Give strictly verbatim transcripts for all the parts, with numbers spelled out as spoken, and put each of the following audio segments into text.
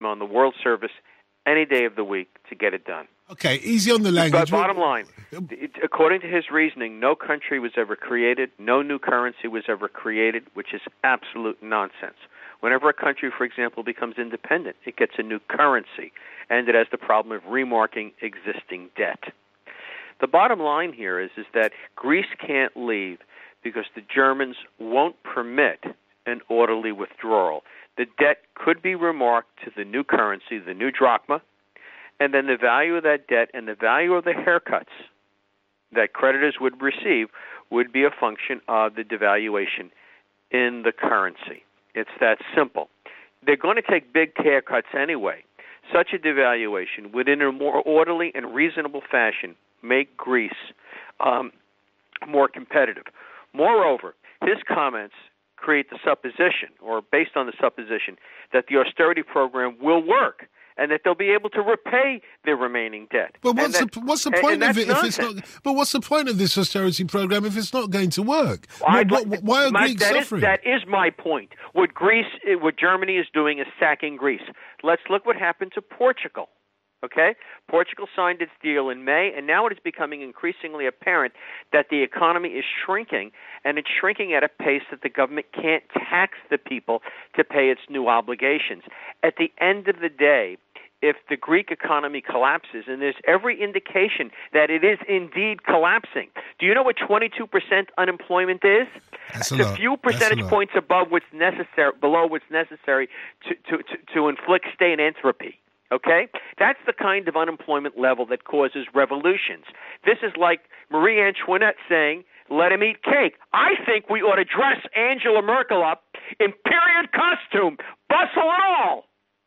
on the World Service any day of the week to get it done. Okay, easy on the language. But bottom line, it, according to his reasoning, no country was ever created, no new currency was ever created, which is absolute nonsense. Whenever a country, for example, becomes independent, it gets a new currency, and it has the problem of remarking existing debt. The bottom line here is, is that Greece can't leave because the Germans won't permit an orderly withdrawal. The debt could be remarked to the new currency, the new drachma, and then the value of that debt and the value of the haircuts that creditors would receive would be a function of the devaluation in the currency. It's that simple. They're going to take big haircuts anyway. Such a devaluation would, in a more orderly and reasonable fashion, make Greece um, more competitive. Moreover, his comments create the supposition, or based on the supposition, that the austerity program will work and that they'll be able to repay their remaining debt. But what's that, the what's the and, point and of it if nonsense. it's not? But what's the point of this austerity program if it's not going to work? I, why, why, why are my, Greeks that suffering? Is, that is my point. What Greece, what Germany is doing is sacking Greece. Let's look what happened to Portugal. Okay? Portugal signed its deal in May, and now it is becoming increasingly apparent that the economy is shrinking, and it's shrinking at a pace that the government can't tax the people to pay its new obligations. At the end of the day, if the Greek economy collapses, and there's every indication that it is indeed collapsing. Do you know what twenty-two percent unemployment is? That's a it's lot. a few That's percentage a lot. points above what's necessary, below what's necessary to, to, to, to inflict state entropy. Okay? That's the kind of unemployment level that causes revolutions. This is like Marie Antoinette saying, let him eat cake. I think we ought to dress Angela Merkel up in period costume, bustle and all.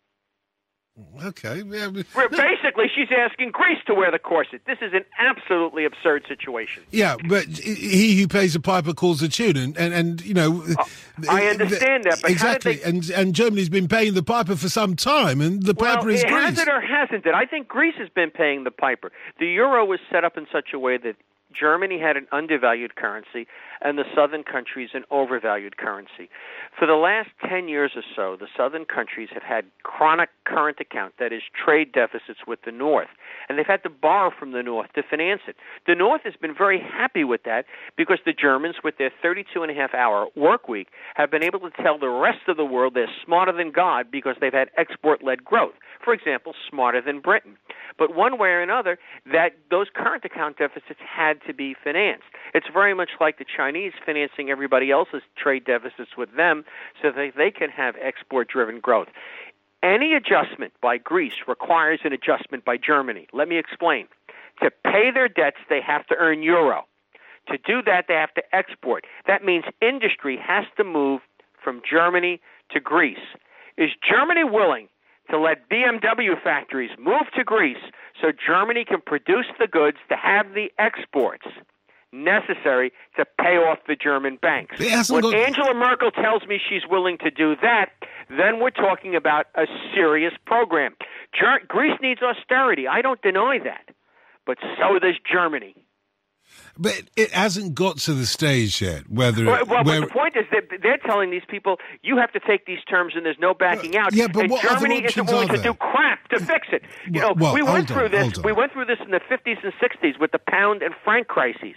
Okay. Yeah, but, Basically, she's asking Greece to wear the corset. This is an absolutely absurd situation. yeah, but he who pays the piper calls the tune, and, and, and you know... Oh, I understand that, but exactly, how did and they... and Germany's been paying the piper for some time, and the well, piper is it Greece. has it or hasn't it? I think Greece has been paying the piper. The euro was set up in such a way that Germany had an undervalued currency, and the southern countries an overvalued currency. For the last ten years or so, the southern countries have had chronic current account, that is, trade deficits with the north, and they've had to borrow from the north to finance it. The north has been very happy with that because the Germans, with their thirty-two and a half hour work week, have been able to tell the rest of the world they're smarter than God because they've had export-led growth. For example, smarter than Britain. But one way or another, that those current account deficits had to be financed. It's very much like the Chinese financing everybody else's trade deficits with them so that they can have export-driven growth. Any adjustment by Greece requires an adjustment by Germany. Let me explain. To pay their debts, they have to earn euro. To do that, they have to export. That means industry has to move from Germany to Greece. Is Germany willing to let B M W factories move to Greece so Germany can produce the goods to have the exports necessary to pay off the German banks? When got... Angela Merkel tells me she's willing to do that, then we're talking about a serious program. Ger- Greece needs austerity. I don't deny that. But so does Germany. But it hasn't got to the stage yet. Whether well, well where... but the point is that they're telling these people, you have to take these terms and there's no backing out. Yeah, but and what Germany other isn't options willing are to there? do crap to fix it. You Well, know, well, we went hold through on, this. hold on. We went through this in the fifties and sixties with the pound and franc crises.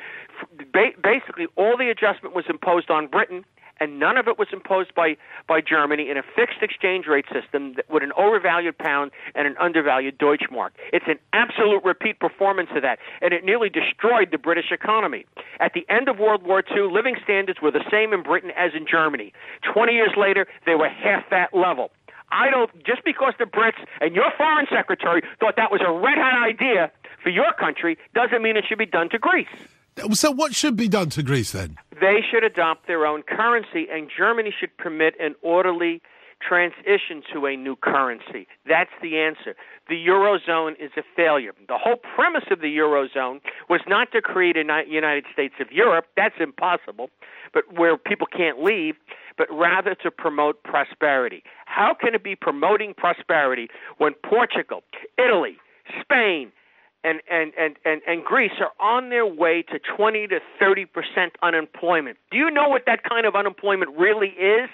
Ba- basically, all the adjustment was imposed on Britain, and none of it was imposed by, by Germany in a fixed exchange rate system that, with an overvalued pound and an undervalued Deutschmark. It's an absolute repeat performance of that, and it nearly destroyed the British economy. At the end of World War Two, living standards were the same in Britain as in Germany. Twenty years later, they were half that level. I don't, just because the Brits and your foreign secretary thought that was a red-hot idea for your country doesn't mean it should be done to Greece. So what should be done to Greece then? They should adopt their own currency, and Germany should permit an orderly transition to a new currency. That's the answer. The Eurozone is a failure. The whole premise of the Eurozone was not to create a United States of Europe. That's impossible, but where people can't leave, but rather to promote prosperity. How can it be promoting prosperity when Portugal, Italy, Spain, And, and, and, and, and Greece are on their way to twenty to thirty percent unemployment? Do you know what that kind of unemployment really is?